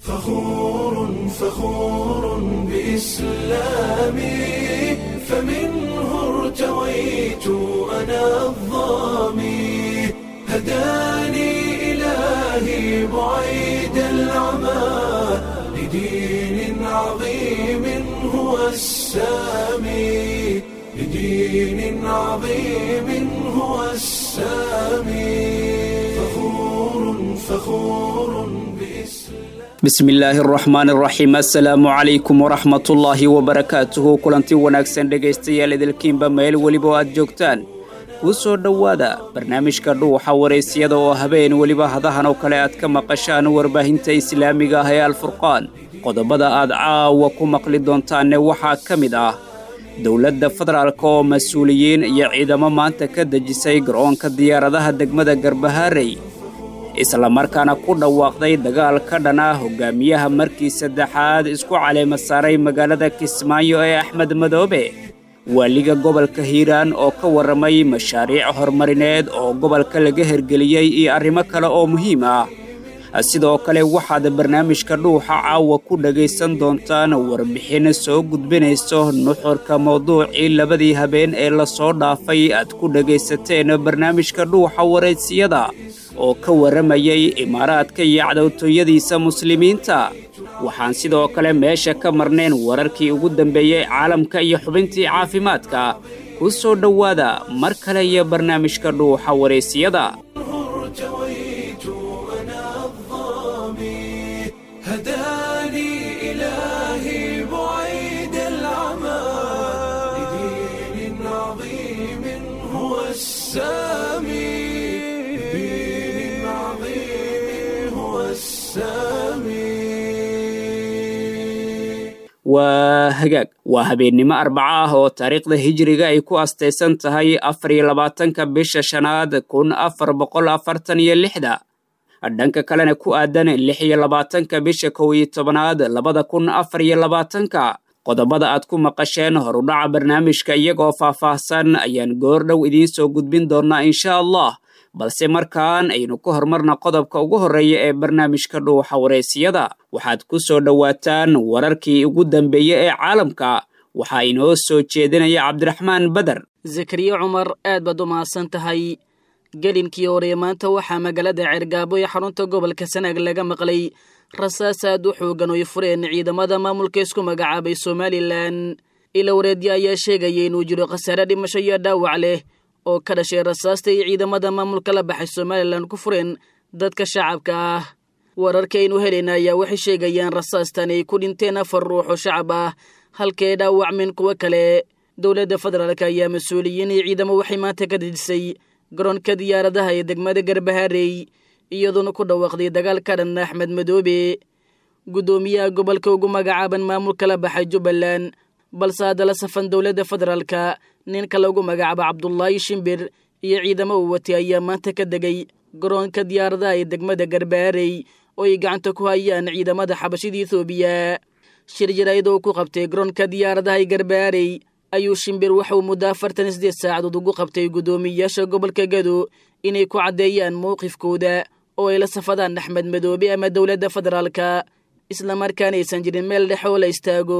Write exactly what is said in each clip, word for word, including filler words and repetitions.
فخور فخور بإسلامي فمنه ارتويت أنا الظامي هداني إلهي بعيد العمى لدين عظيم هو السامي لدين عظيم هو السامي فخور فخور بسم الله الرحمن الرحيم السلام عليكم ورحمة الله وبركاته كلانتي wanaagsan dhageystayaal idilkiinba meel waliba aad joogtaan ku soo dhawaada barnaamijka dhuuxa wareysiyada oo habeen waliba hadahan oo kale aad ka maqashaan warbaahinta islaamiga ah ee Al-Furqaan qodobada aad caawa ku maqli doontaan waxa kamid ah dawladda federaalka oo mas'uuliyiin iyo ciidamo maanta ka dajisay garoonka diyaaradaha degmada Garbaharey isla markaana ku dhawaaqday dagaal ka dhan ah hogaamiyaha markii saddexaad isku caleema saaray magaalada Kismaayo ee Axmed Madoobe waliga gobolka Hiiraan oo ka waramay mashaariic horumarineed oo gobolka laga hirgeliyay iyo arrimo kale oo muhiim ah sidoo kale waxaad barnaamijka dhuuxa caawa ku dhageysan doontaan warbixin soo gudbinayso nuxurka mowduucii labadii habeen ee la soo dhaafay aad ku dhageysateen barnaamijka dhuuxa wareysiyada oo ka waramayay imaaraadka iyo cadawtooyadiisa muslimiinta waxaan sidoo kale meesha ka marneen wararkii ugu dambeeyay caalamka iyo xubintii caafimaadka ku soo dhawaada mar kale iyo barnaamijka dhuuxa wareysiyada هداني إلهي بعيد العمى لدين عظيم هو السامي لدين عظيم هو السامي وهجاج وهبينما أربعة هو تاريخ الهجري أي كو أستيسن تهي أفري لباتن كبش شناد كون أفر بقول أفرتن يلحدا dhanka kalena ku aadan lix iyo labaatanka bisha kow iyo tobnaad labada kun afar iyo labaatanka qodobada aad ku maqasheen horudhaca barnaamijka iyagoo faahfaahsan ayaan goordhow idiin soo gudbin doonaa insha Allah balse markaan aynu ku hormarna qodobka ugu horeeya ee barnaamijka dhuuxa wareysiyada waxaad ku soo dhawaataan wararkii ugu dambeeyay ee caalamka waxa inoo soo jeedinaya Cabdiraxmaan Badar Zakariya Umar aad baad u mahadsan tahay gelinkii hore maanta waxaa magaalada Cergaabo ee xarunta gobolka Sanaag laga maqlay rasaas aad u xoogan oo fureen ciidamada maamulka isku magacaabay Somaliland ila wareedii ayaa sheegay inuu jiro khasaare dhimasho iyo dhaawac leh oo ka dhashay rasaasta ay ciidamada maamulka la baxay Somaliland ku fureen dadka shacabka ah wararkaynu helinaya waxay sheegayaan rasaastan ay ku dhinteen afar ruux oo shacab ah halkee dhaawac min kuwa kale dawladda federaalka ayaa mas'uuliyiin iyo ciidamo waxay maanta ka dejisay garoonka diyaaradaha ee degmada Garbaharey iyadoona ku dhawaaqday dagaal ka dhan Axmed Madoobe gudoomiyaha gobolka ugu magacaaban maamulka la baxay Jubbaland balse hadda la safan dawladda federaalka ninka lagu magacaabo Cabdullaahi Shimbir iyo ciidamo uu watay ayaa maanta ka degay garoonka diyaaradaha ee degmada Garbaharey oo ay gacanta ku hayaan ciidamada xabashida Itoobiya shir jaraa'id oo ku qabtay garoonka diyaaradaha ee Garbaharey ayuu Shimbir waxa uu muddo afartan iyo siddeed saacadood ugu qabtay gudoomiyaasha gobolka Gado inay ku cadeeyaan mowqifkooda oo ay la safadaan Axmed Madoobe ama dawladda federaalka isla markaana aysan jirin meel dhex oo la istaago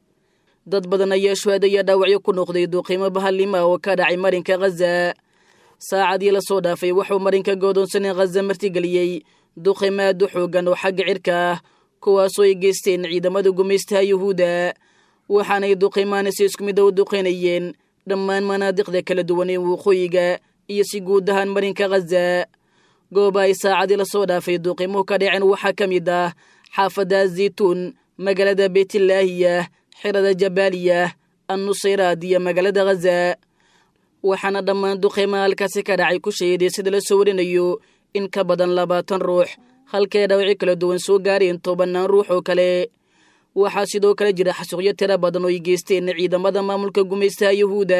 dad badan ayaa shuhadaya dhaawacyo ku noqday duqeymo bahalnimo oo ka dhacay marinka Gaza saacadii la soo dhaafay wuxuu marinka go'doonsan Gaza martigeliyay duqeymo aad u xoogan oo xagga cirka ah kuwaasoo ay geysteen ciidamada gumeystaha Yuhuudda waxaanay duqeymaan si isku mid ah u duqeynayeen dhammaan manaadiqda kala duwan ee waqooyiga iyo si guud ahaan marinka Gaza gooba ay saacadii la soo dhaafay duqeymo ka dhaceen waxaa ka mid ah xaafadda Zaytuun magaalada Beetlaahiya xirada Jabaaliya An-Nusayraad iyo magaalada Gaza waxaana dhammaan duqeymaha halkaasi ka dhacay ku sheeday sida la soo warinayo in ka badan labaatan ruux halkee dhaawacyo kala duwan soo gaareen tobanaan ruux oo kale waxaa sidoo kale jira xasuuqyo tiro badan oo ay geysteen ciidamada maamulka gumeystaha Yuhuudda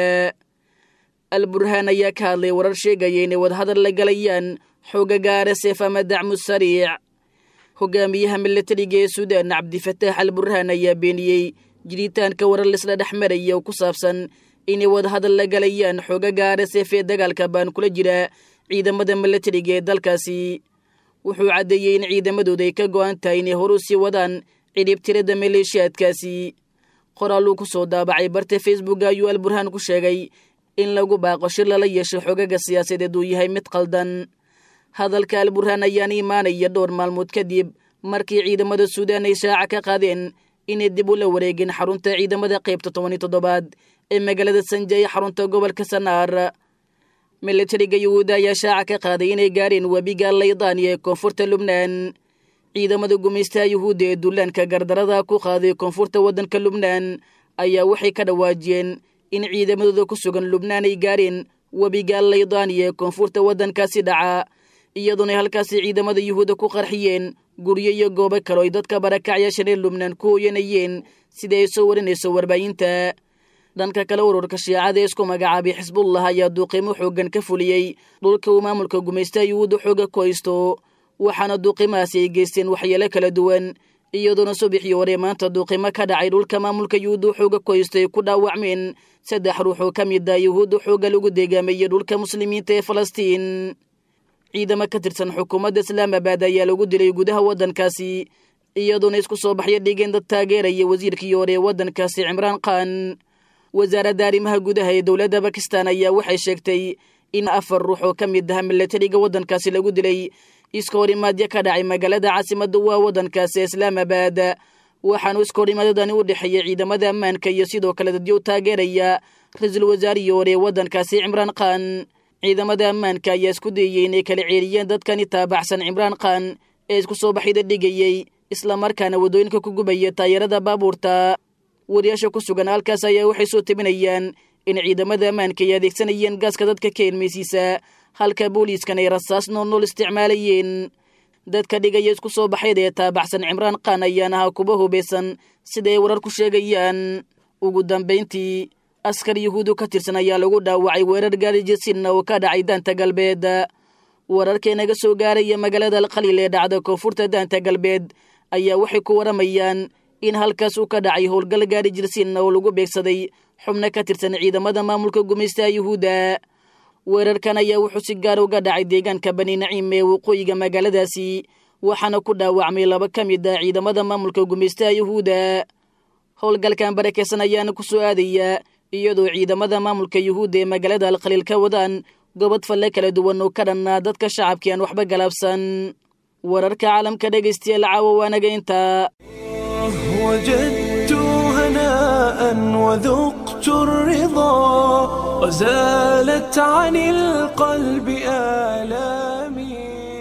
Al-Burhaan ayaa ka hadlay warar sheegaya inay wadahadal la galayaan xoogaga R S F ama dacmu sariic hogaamiyaha militariga ee Suudaan Cabdifataax Al-Burhaan ayaa beeniyey jiritaanka warar lisla dhexmaraya oo ku saabsan inay wadahadal la galayaan xoogaga R S F ee dagaalka baan kula jira ciidamada militariga ee dalkaasi wuxuu caddeeyey in ciidamadooda ay ka go'an tahay inay horu sii wadaan cidhibtirada maleeshiyaadkaasi. qoraal uu ku soo daabacay barta facebook ayuu alburhaan ku sheegay in lagu baaqo shir lala yeesho xogaga siyaasadeed uu yahay mid qaldan. hadalka alburhaan ayaana imaanaya dhowr maalmood kadib markii ciidamada suudaan ay shaaca ka qaadeen inay dib ula wareegeen xarunta ciidamada qaybta toban iyo toddobaad ee magaalada sanje ee xarunta gobolka sanaar. milatariga yuhuudda ayaa shaaca ka qaaday inay gaareen webiga laydaan ee koonfurta lubnaan. ciidamada gumaystaha yuhuudda ee duulaanka gardarada ku qaaday koonfurta waddanka lubnaan ayaa waxay ka dhawaajiyeen in ciidamadooda ku sugan lubnaan ay gaareen webiga laydaan ee koonfurta waddankaasi dhaca, iyadoona ay halkaasi ciidamada yuhuudda ku qarxiyeen guryo iyo goobo kale ay dadka barakacyaasha reer lubnaan ku hooyanayeen sida ay soo warinayso warbaahinta. dhanka kale ururka shiicada ee isku magacaabay xisbullah ayaa duuqiimo xooggan ka fuliyey dhulka uu maamulka gumaystaha yuhuudda xooga ku haysto, waxaana duuqimahaasi ay geysteen waxyeelo kala duwan, iyadoona subaxii hore maanta duuqimo ka dhacay dhulka maamulka yuhuudda xooga ku haysto ay ku dhaawacmeen saddex ruux oo ka mid ah yuhuudda xooga lagu deegaameeyey dhulka muslimiinta ee falastiin. ciidamo ka tirsan xukuumadda islaamabad ayaa lagu dilay gudaha waddankaasi, iyadoona isku soo baxyo dhigeen dad taageeraya wasiirkii hore ee waddankaasi cimraan khan. wasaaradda arrimaha gudaha ee dowladda bakistan ayaa waxay sheegtay in afar ruux oo ka mid ah milatariga waddankaasi lagu dilay iska horimaadyo ka dhacay magaalada caasimadda waa waddankaasi islaamabad, waxaanu iska horimaadadani u dhexeeyey ciidamada ammaanka iyo sidoo kale dadyo taageeraya ra-iisul wasaarihii hore ee waddankaasi cimraan khan. ciidamada ammaanka ayaa isku dayey inay kala ceeriyeen dadkani taabacsan cimraan khan ee isku soo baxida dhigayey islamarkaana waddooyinka ku gubaya taayarada baabuurta. wariyaasha ku sugan halkaas ayaa waxay soo tabinayaan in ciidamada ammaanka ay adeegsanayeen gaaska dadka ka ilmaysiisa, halka booliiskan ay rasaas noolnool isticmaalayeen. dadka dhigaya isku soo baxyada ee taabacsan cimraan khan ayaan ahaa kuba hubeysan sida ay warar ku sheegayaan. ugu dambayntii askar yuhuudu ka tirsan ayaa lagu dhaawacay weerar gaari jirsinna oo ka dhacay daanta galbeed. wararkee naga soo gaaraya magaalada alkhaliil ee dhacda koonfurta daanta galbeed ayaa waxay ku waramayaan in halkaas uu ka dhacay howlgal gaari jirsinna oo lagu beegsaday xubno ka tirsan ciidamada maamulka gumaystaha yuhuudda. weerarkan ayaa wuxuu si gaar uga dhacay deegaanka bani naciim ee waqooyiga magaaladaasi, waxaana ku dhaawacmay laba ka mid ah ciidamada maamulka gumaystaha yuhuudda. howlgalkan barakeysan ayaana ku soo aadaya iyadoo ciidamada maamulka yuhuudda ee magaalada alkhaliil ka wadaan gobod falle kala duwan oo ka dhannaa dadka shacabkii aan waxba galaabsan. wararka caalamka dhegaystayaal caawa waanaga intaa. وجدت هناء وذقت الرضا وزالت عن القلب آلامي.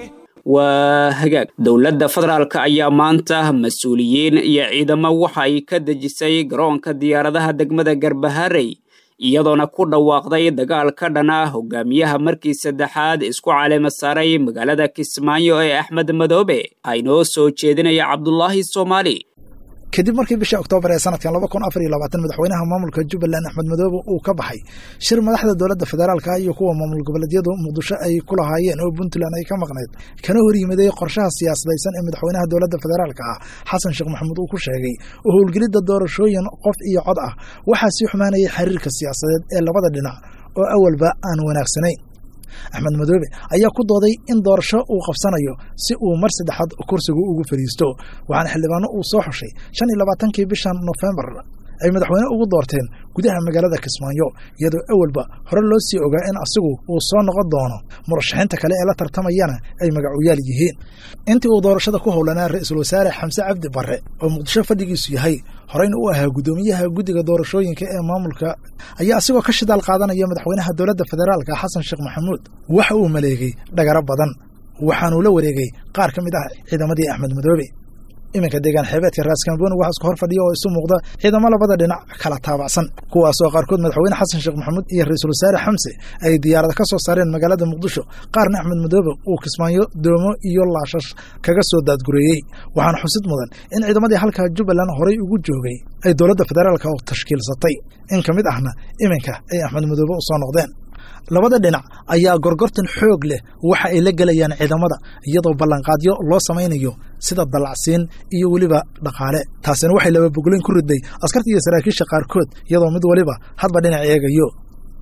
waa hagaag dowladda federaalka ayaa maanta mas-uuliyiin iyo ciidamo waxa ay ka dejisay garoonka diyaaradaha degmada garbaharey, iyadoona ku dhawaaqday dagaal ka dhana hogaamiyaha markii saddexaad isku caleema saaray magaalada kismaayo ee axmed madoobe. aynoo soo jeedinaya cabdulaahi soomaali. kadib markii bishii oktoobar ee sanadkan laba kun afar iyo labaatan madaxweynaha maamulka jubbaland axmed madoobe uu ka baxay shir madaxda dowladda federaalka iyo kuwa maamul goboleedyadu muqdisho ay ku lahaayeen oo puntland ay ka maqnayd, kana hor yimiday qorshaha siyaasadaysan ee madaxweynaha dowladda federaalka ah xasan sheekh maxamuud uu ku sheegay oo howlgelidda doorashooyin qof iyo cod ah waxaa sii xumaanayay xiriirka siyaasadeed ee labada dhinac oo awalba aan wanaagsanayn. axmed madoobe ayaa ku dooday in doorasho uu qabsanayo si uu mar saddexaad kursigu ugu fadhiisto, waxaana xildhibaano uu soo xushay shan iyo labaatankii bishan nofembar ay madaxweyne ugu doorteen gudaha magaalada kismaayo, iyadoo awalba hore loo sii ogaa in asigu uu soo noqon doono, murashaxiinta kale ee la tartamayana ay magacuyaal yihiin. intii uu doorashada ku howlanaa ra-iisul wasaare xamse cabdi barre oo muqdisho fadhigiisu yahay, horeyna u ahaa guddoomiyaha guddiga doorashooyinka ee maamulka, ayaa asigoo ka shidaal qaadanaya madaxweynaha dowladda federaalka xasan sheekh maxamuud waxa uu maleegay dhagaro badan, waxaanuu la wareegay qaar ka mid ah ciidamadii axmed madoobe. iminka deegaan xeebeedka raaskambooni waxaa isku hor fadhiya oo isu muuqda ciidamo labada dhinac kala taabacsan, kuwaasoo qaarkood madaxweyne xasan sheekh maxamuud iyo ra-iisul wasaare xamse ay diyaarada ka soo saareen magaalada muqdisho, qaarna axmed madoobe uu kismaayo doomo iyo laashash kaga soo daadgureeyey. waxaana xusid mudan in ciidamadii halkaa jubbaland horay ugu joogay ay dowladda federaalka u tashkiilsatay, in ka mid ahna iminka ay axmed madoobe u soo noqdeen. labada dhinac ayaa gorgortan xoog leh waxa ay la gelayaan ciidamada, iyadoo ballanqaadyo loo samaynayo sida dallacsiin iyo weliba dhaqaale. taasina waxay laba bogolayn ku riday askarta iyo saraakiisha qaarkood, iyadoo mid waliba hadba dhinac eegayo.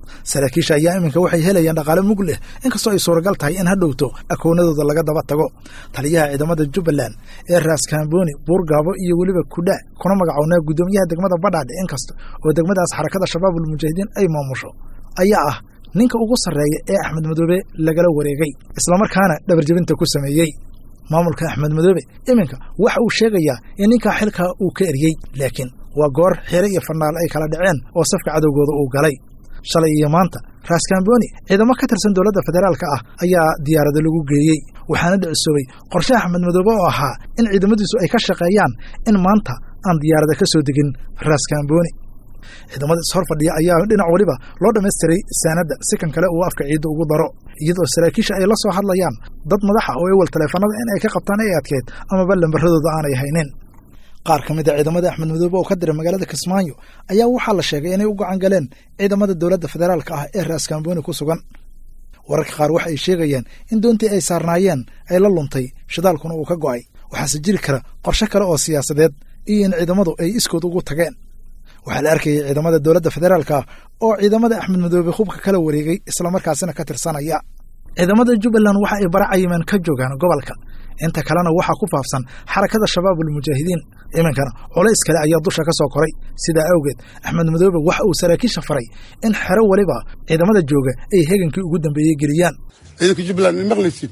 saraakiisha ayaa iminka waxay helayaan dhaqaale mug leh inkastoo ay suuragal tahay in hadhowto akoonadooda laga daba tago taliyaha ciidamada Jubbaland ee Raaskambooni Buurgaabo iyo weliba Kudha kuna magacoonaa gudoomiyaha degmada Badhaadhe inkasta oo degmadaas xarakada shabaabul mujaahidiin ay maamusho ayaa ah ninka ugu sareeya ee Axmed Madoobe lagala wareegay isla markaana dhabarjabinta ku sameeyay maamulka Axmed Madoobe iminka waxa uu sheegayaa in ninka xilka uu ka eriyay laakiin waa goor xire iyo fanaal ay kala dhaceen oo safka cadowgooda uu galay shalay iyo maanta Raaskambooni ciidamo ka tirsan dawladda federaalka ah ayaa diyaarada lagu geeyay waxaana dhicisoobay qorshe Axmed Madoobe oo ahaa in ciidamadiisu ay ka shaqeeyaan in maanta aan diyaarada ka soo degin Raaskambooni ciidamada hor fadhiya ayaa dhinac waliba loo dhameystiray saanada si kan kale uu afka ciido ugu daro iyadoo saraakiisha ay la soo hadlayaan dad madax ah oo ay wal teleefanada in ay ka qabtaan ay adkeed ama bal lambaradooda aanay haynin qaar kamid ah ciidamada Axmed Madoobe oo ka diray magaalada Kismaayo ayaa waxaa la sheegay inay u gacan galeen ciidamada dawladda federaalka ah ee Raaskambooni ku sugan wararka qaar waxa ay sheegayaan in doontii ay saarnaayeen ay la luntay shidaalkuna uu ka go'ay waxaase jiri kara qorshe kale oo siyaasadeed iyo in ciidamadu ay iskood ugu tageen waxaa la arkayay ciidamada dawladda federaalka oo ciidamada Axmed Madoobe hubka kala wareegay isla markaasina ka tirsanaya ciidamada Jubbaland waxa ay baracayeen ka joogaan gobolka inta kalena waxa ku faafsan xarakada shabaabul mujaahidiin imankana culays kale ayaa dusha ka soo koray sida awgeed Axmed Madoobe waxa uu saraakiisha faray in xero waliba ciidamada jooga ay heegankii ugu dambeeyay geliyaan ciidanka Jubbaland ma maqlaysid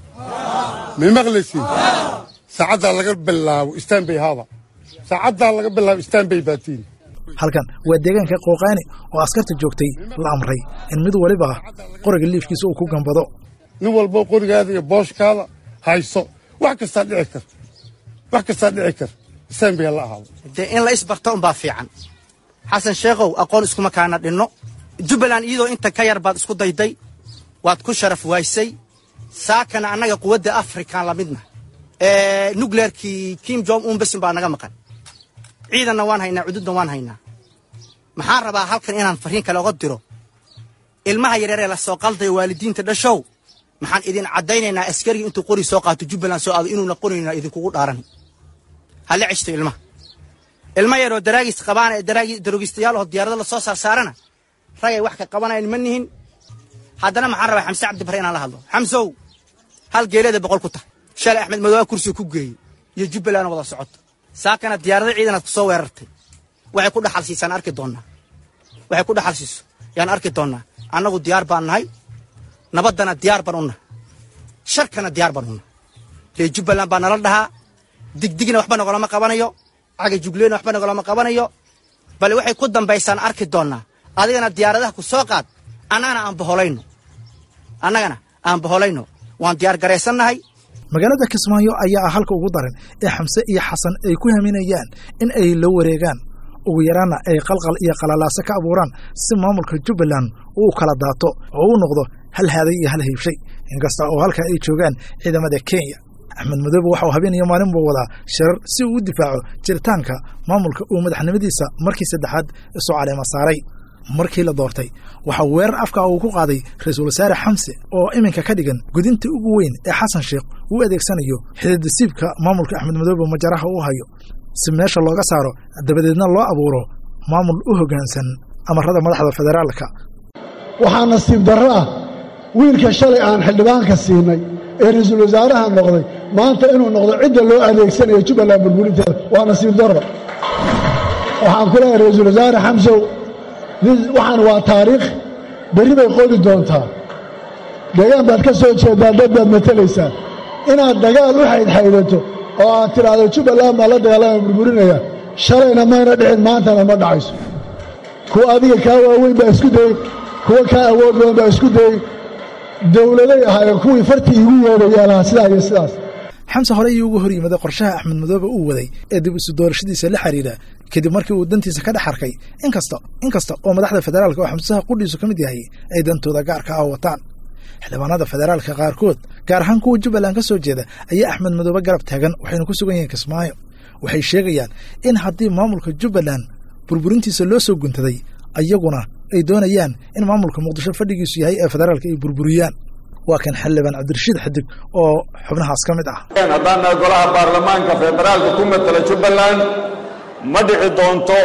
ma maqlaysid saacada laga bilaabo istaanbay hada saacada laga bilaabo istaanbay baatiin halkan waa deegaanka Qooqaani oo askarta joogtay la amray in mid waliba qoriga liifkiisa uu ku gambado nin walba qorigaada iyo booshkaada hayso wax kasta dhici kar wax kasta dhici kar istaanbay la ahaado in la isbarto un baa fiican xasan sheekhow aqoon iskuma kaana dhinno Jubbaland iyadoo inta ka yar baad isku dayday waad ku sharaf waysay saakana annaga quwadda Afrikaan la midna ee nuclearkii Kim Jong Un bas baa naga maqan ciidanna waan haynaa cududna waan haynaa maxaan rabaa halkan inaan fariin kale uga diro ilmaha yaryar ee la soo qalday waalidiinta dhashow maxaan idin cadaynaynaa askariga intuu qori soo qaato Jubbaland soo aado inuu na qorina idin kugu dhaaran hal cishto ilmaha ilma yar oo daraagis qabaan ee daraagis daroogistayaal oo diyaarada la soo saar saarana ragay wax ka qabanayeen manihin haddana maxaan rabaa Xamse Cabdi Bare inaan la hadlo Xamsow hal geelada boqol ku tahay shalay Axmed Madoobe kursi ku geeyay iyo Jubbaland wada socoto saakana diyaarada ciidanaad ku soo weerartay waxay ku dhaxal siisan arki doonaa waxay ku dhaxal siiso yaan arki doonaa annagu diyaar baan nahay nabadana diyaar baan u nahay sharkana diyaar baan u nahay ee Jubbaland baa nala dhahaa digdigna waxba nagolama qabanayo caga jugleena waxba nagolama qabanayo bal waxay ku dambaysan arki doonaa adigana diyaaradaha ku soo qaad annagana aan baholayno annagana aan baholayno waan diyaar gareysanahay magaalada Kismaayo ayaa halka ugu daran ee Xamse iyo Xasan ay ku haminayaan in ay la wareegaan ugu yaraana ay qalqal iyo qalalaasa ka abuuraan si maamulka Jubbaland uu kala daato oo uu noqdo hal haaday iyo hal heybshay inkasta oo halka ay joogaan ciidamada Kenya Axmed Madoobe waxa uu habeen iyo maalin buu wadaa shirar si uu u difaaco jiritaanka maamulka uu madaxnimadiisa markii saddexaad soo caleema saaray markii la doortay waxa weerar afka uu ku qaaday ra'iisul wasaare Xamse oo iminka ka dhigan gudinta ugu weyn ee Xasan Sheekh uu adeegsanayo xididsiibka maamulka Axmed Madoobe majaraha uu hayo si meesha looga saaro dabadeedna loo abuuro maamul u hoggaansan amarada madaxda federaalka waxaa nasiib darro ah wiilka shalay aan xildhibaanka siinay ee ra'iisul wasaaraha noqday maanta inuu noqdo cidda loo adeegsanayo Jubbaland burburinteeda waa nasiib darro waxaan ku leeyahay ra'iisul wasaare Xamse waxaan waa taariikh berri bay qodi doontaa deegaan baad ka soo jeedaa dad baad matalaysaa inaad dagaal u xaydxaydato oo aad tidhaahdo Jubbaland baa la dagaalama burburinaya shalayna mayna dhicin maantana ma dhacayso kuwa adiga kaa waaweyn baa isku dayey kuwa kaa awood badan baa isku dayey dowladay ahaayeen kuwii fartii igu yeedhaya lahaa sidaa iyo sidaas Xamse hore ayuu ugu hor yimid qorshaha Axmed Madoobe uu waday ee dib u soo doorashadiisa la xiriira kadib markii uu dantiisa ka dhaxarkay inkasta inkasta oo madaxda federaalka oo Xamse qudhiisu kamid yahay ay dantooda gaarka ah wataan xildhibaanada federaalka qaarkood gaar ahaan kuwa Jubbaland ka soo jeeda ayaa Axmed Madoobe garab taagan waxayna ku sugan yihiin Kismaayo waxay sheegayaan in haddii maamulka Jubbaland burburintiisa loo soo guntaday ayaguna ay doonayaan in maamulka Muqdisho fadhigiisu yahay ee federaalka ay burburiyaan waa kan xildhibaan Cabdirashiid Xadig oo xubnahaas kamid ah haddana golaha baarlamaanka federaalka ku matala Jubbaland ma dhici doonto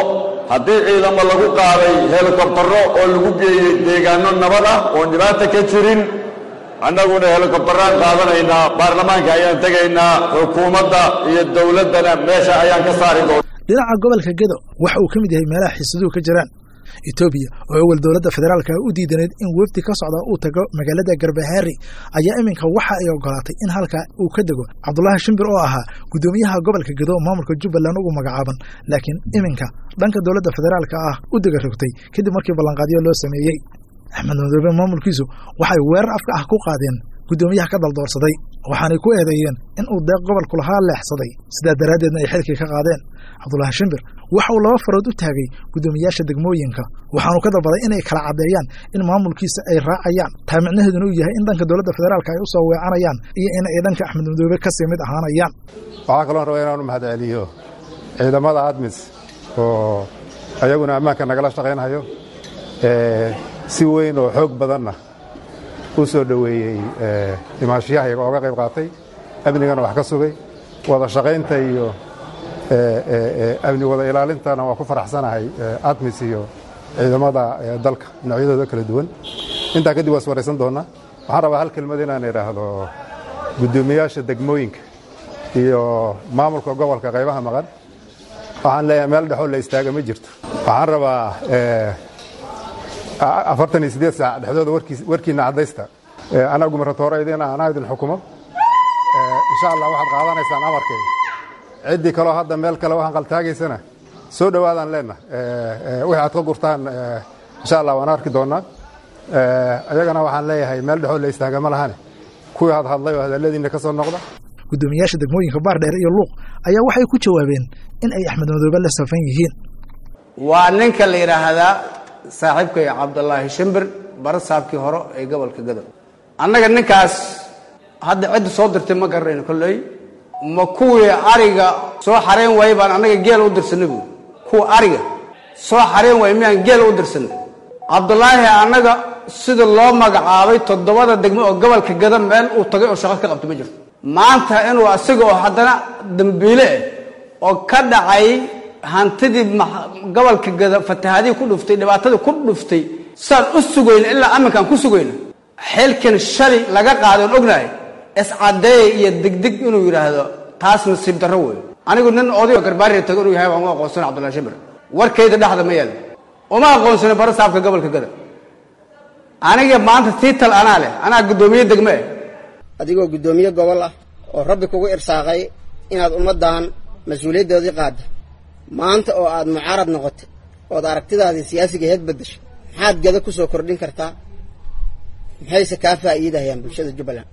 haddii ciidamo lagu qaaday helikobtaro oo lagu geeyey deegaano nabad ah oon dhibaata ka jirin annaguna helikobtaraan qaadanaynaa baarlamaanka ayaan tegaynaa xukuumadda iyo dowladdana meesha ayaan ka saari doona dhinaca gobolka gedo waxa uu ka mid yahay meelaha xiisaduhu ka jiraan etoobiya oo awal dowladda federaalka u diidaneyd in wefdi ka socda uu tago magaalada garbahaari ayaa iminka waxa ay ogolaatay in halkaa uu ka dego cabdulaahi shimbir oo ahaa guddoomiyaha gobolka gedo maamulka jubbaland ugu magacaaban laakiin iminka dhanka dowladda federaalka ah u dega rogtay kadib markii ballanqaadyo loo sameeyey axmed madoobe maamulkiisu waxay weerar afka ah ku qaadeen guddoomiyaha ka daldoorsaday waxaanay ku eedeeyeen in uu deeq gobolku lahaa leexsaday sidaa daraaddeedna ay xilkii ka qaadeen cabdulaahi shimbir waxa uu laba farood u taagay guddoomiyaasha degmooyinka waxaanu ka dalbaday inay kala caddeeyaan in maamulkiisa ay raacayaan taa micnaheeduna uu yahay in dhanka dowladda federaalka ay u soo weecanayaan iyo in ay dhanka axmed madoobe ka sii mid ahaanayaan waxaa kaloo rabaa inaanu mahad celiyo ciidamada admis oo ayaguna ammaanka nagala shaqaynhayo si weyn oo xoog badanna u soo dhoweeyey imaashiyahayaga ooga qayb qaatay amnigana wax ka sugay wada shaqaynta iyo amni wada ilaalintana waa ku faraxsanahay admis iyo ciidamada dalka noocyadooda kala duwan intaa kadib waa is waraysan doonnaa waxaan rabaa hal kelmad inaan idhaahdo guddoomiyaasha degmooyinka iyo maamulka gobolka qaybaha maqan waxaan leeyahay meel dhexoo la istaaga ma jirto waxaan rabaa afartan iyo siddeed saac dhexdooda warkiinna caddaysta anaa gumaratooraydiina anaa idin xukumo insha allah waxaad qaadanaysaan amarkayga ciddii kaloo hadda meel kale waxaan qaltaagaysana soo dhowaadaan leenna wixii aad ka gurtaan insha allah waan arki doonnaa ayagana waxaan leeyahay meel dhexoo la istaaga ma lahane kuwii had hadlay oo hadalladiinna ka soo noqda guddoomiyaasha degmooyinka baardheer iyo luuq ayaa waxay ku jawaabeen in ay axmed madoobe la safan yihiin waa ninka la yidhaahdaa saaxiibkay cabdulaahi shimbir barasaabkii hore ee gobolka gadow annaga ninkaas hadda cidda soo dirtay ma garanayno kolley ma kuwii ariga soo xareen waayey baan annaga geel u dirsanay buui kuwa ariga soo xareen waayey miyaan geel u dirsanay cabdulaahi annaga sida loo magacaabay toddobada degmo oo gobolka gado meel uu tagay oo shaqo ka qabto ma jirto maanta inuu asiga oo haddana dambiile ah oo ka dhacay hantidii gobolka gada fatahaadii ku dhuftay dhibaatadii ku dhuftay saan u sugayna ilaa aminkaan ku sugayna xilkan shali laga qaadoon ognahay iscadeey iyo degdeg inuu yidhaahdo taas nasiib darro wey anigu nin odayo garbaariya tago inuu yahay baan u aqoonsana cabdullahi shimbir warkayda dhexda ma yaal uma aqoonsana barasaabka gobolka gada aniga maanta tiital anaa leh anaa guddoomiye degme eh adigoo guddoomiye gobol ah oo rabbi kugu irsaaqay inaad ummaddan mas-uuliyaddoodii qaadda maanta oo aad mucaarad noqotay ood aragtidaadii siyaasiga heed beddeshay maxaad gada ku soo kordhin kartaa maxayse kaa faa'iidahayaan bulshada jubbaland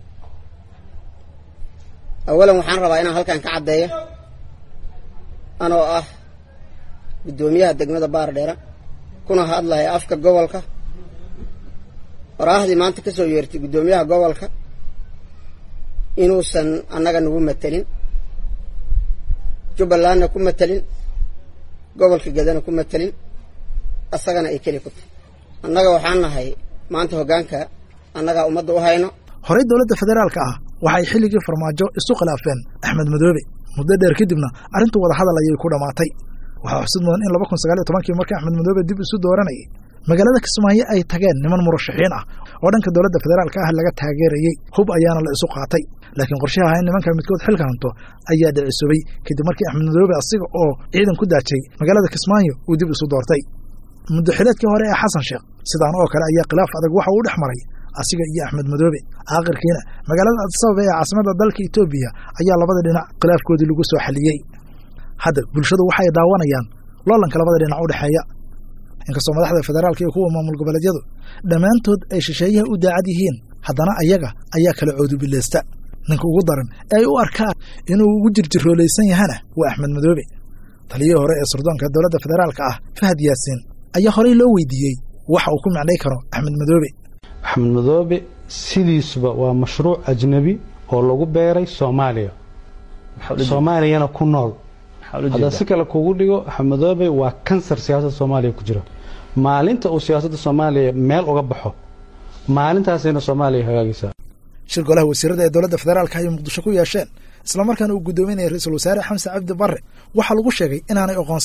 awalan waxaan rabaa inaan halkan ka caddeeyo anoo ah guddoomiyaha degmada baardheera kuna hadlaya afka gobolka waraahdii maanta ka soo yeertay guddoomiyaha gobolka inuusan annaga nagu matelin jubbalandna ku matelin gobolka gadana ku matelin asagana ay keli ku tahay annaga waxaan nahay maanta hoggaanka annagaa ummadda u hayno horey dowladda federaalka ah waxay xilligii farmaajo isu khilaafeen axmed madoobe muddo dheer kadibna arrintu wada hadal ayay ku dhammaatay waxaa xusid mudan in laba kun sagaal iyo tobankii markii axmed madoobe dib isu dooranayay magaalada kismaayo ay tageen niman murashaxiin ah oo dhanka dowladda federaalka ah laga taageerayey hub ayaana la isu qaatay laakiin qorshaha ahayn nimanka midkood xilka hanto ayaa dhicisubay kadib markii axmed madoobe asiga oo ciidan ku daajay magaalada kismaayo uu dib isu doortay muddo xileedkii hore ee xasan sheekh sidaan oo kale ayaa khilaaf adag waxa uu dhex maray asiga iyo axmed madoobe aakhirkiina magaalada adisababa ee caasimada dalka etoobiya ayaa labada dhinac khilaafkoodii lagu soo xaliyey hadda bulshadu waxay daawanayaan loolanka labada dhinac u dhexeeya inkastoo madaxda federaalka iyo kuwa maamul goboleedyadu dhammaantood ay shisheeyaha u daacad yihiin haddana ayaga ayaa kala coodubileysta ninka ugu daran ee ay u arkaan inuu ugu jirjiroolaysan yahana waa axmed madoobe taliyihii hore ee sirdoonka dowladda federaalka ah fahad yaasiin ayaa horey loo weydiiyey waxa uu ku macnay karo axmed madoobe axmed madoobe sidiisuba waa mashruuc ajnabi oo lagu beeray soomaaliya soomaaliyana ku nool hadda si kale kugu dhigo axmed madoobe waa kansar siyaasadda soomaaliya ku jira maalinta uu siyaasadda soomaaliya meel uga baxo maalintaasayna soomaaliya hagaagaysaa shir golaha wasiirada ee dowladda federaalka ayay muqdisho ku yeesheen islamarkaana uu guddoominaya ra-iisul wasaare xamse cabdi barre waxaa lagu sheegay inaanay aqoonsanayn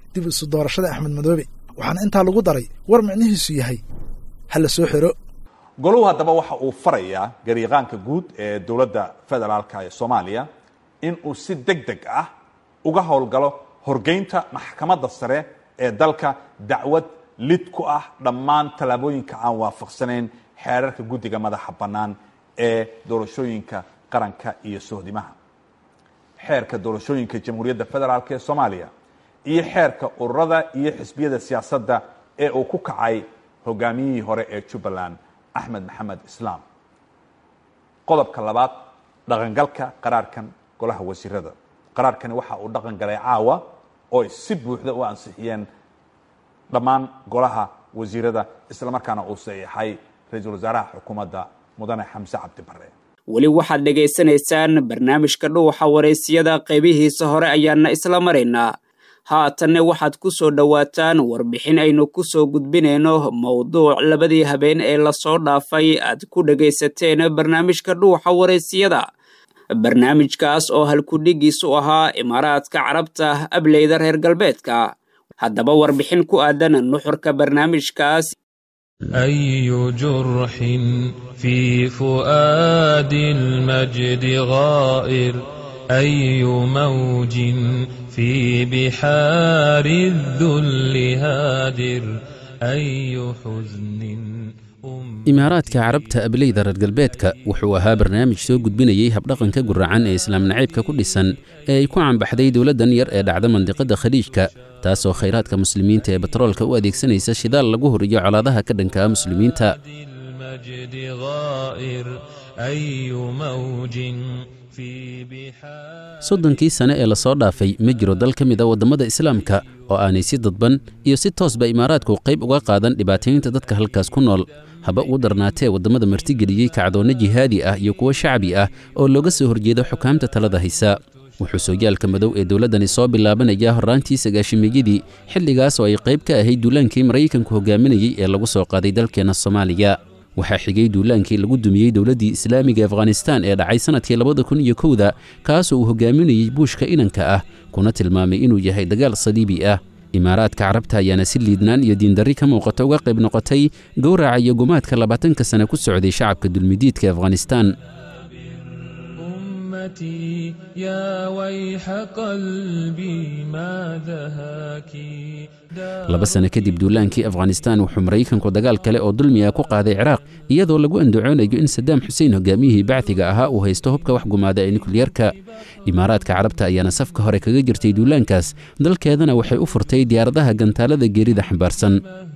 dib isu doorashada axmed madoobe waxaana intaa lagu daray war micnihiisu yahay ha la soo xiro goluhu haddaba waxa uu farayaa gariiqaanka guud ee dowladda federaalka ee soomaaliya in uu si deg deg ah uga howlgalo horgeynta maxkamadda sare ee dalka dacwad lid ku ah dhammaan tallaabooyinka aan waafaqsanayn xeerarka guddiga madaxa bannaan ee doorashooyinka qaranka iyo sohdimaha xeerka doorashooyinka jamhuuriyadda federaalk ee soomaaliya iyo xeerka ururada iyo xisbiyada siyaasadda ee uu ku kacay hogaamiyihii hore ee jubbaland axmed maxamed islaam qodobka labaad dhaqangalka qaraarkan golaha wasiirada qaraarkani waxa uu dhaqan galay caawa oo ay si buuxda u ansixiyeen dhammaan golaha wasiirada isla markaana uu saxiixay ra-iisul wasaaraha xukuumadda mudane xamse cabdi bare weli waxaad dhegaysanaysaan barnaamijka dhuuxa wareysiyada qaybihiisa hore ayaana isla maraynaa haatanne waxaad ku soo dhowaataan warbixin aynu ku soo gudbinayno mowduuc labadii habeen ee lasoo dhaafay aad ku dhegaysateen barnaamijka dhuuxa wareysiyada barnaamijkaas oo halkudhigiisu ahaa imaaraadka carabta ableyda reer galbeedka haddaba warbixin ku aadan nuxurka barnaamijkaas أي جرح في فؤاد المجد غائر أي موج في بحار الذل هادر أي حزن imaaraadka carabta ableyda reer galbeedka wuxuu ahaa barnaamij soo gudbinayay habdhaqanka guracan ee islaam nacaybka ku dhisan ee ay ku canbaxday dowladdan yar ee dhacda mandiqadda khaliijka taasoo khayraadka muslimiinta ee batroolka u adeegsanaysa shidaal lagu horiyo colaadaha ka dhanka ah muslimiinta soddonkii sane ee lasoo dhaafay ma jiro dal ka mid a waddamada islaamka oo aanay si dadban iyo si toosba imaaraadku qayb uga qaadan dhibaataynta dadka halkaas ku nool haba ugu darnaatee waddamada martigeliyey kacdoonno jihaadi ah iyo kuwo shacbi ah oo looga soo horjeedo xukaamta talada haysa wuxuu sooyaalka madow ee dowladdani soo bilaabanaya horraantii sagaashimeeyadii xilligaas oo ay qayb ka ahayd duulaankii maraykanku hogaaminayey ee lagu soo qaaday dalkeenna soomaaliya waxaa xigay duulaankii lagu dumiyey dowladdii islaamiga afghanistaan ee dhacay sannadkii labada kun iyo kowda kaasoo uu hogaaminayey buushka inanka ah kuna tilmaamay inuu yahay dagaal saliibi ah imaaraadka carabta ayaana si liidnaan iyo diindarri ka muuqata uga qayb noqotay gowraca iyo gumaadka labaatanka sane ku socday shacabka dulmidiidka afghanistaan laba sano kadib duulaankii afghanistaan wuxuu maraykanku dagaal kale oo dulmiga ku qaaday ciraaq iyadoo lagu andacoonayo in sadaam xuseen hogaamiyihii bacdiga ahaa uu haysto hubka wax gumaada ee nukliyarka imaaraadka carabta ayaana safka hore kaga jirtay duulaankaas dalkeedana waxay u furtay diyaaradaha gantaalada geerida xambaarsan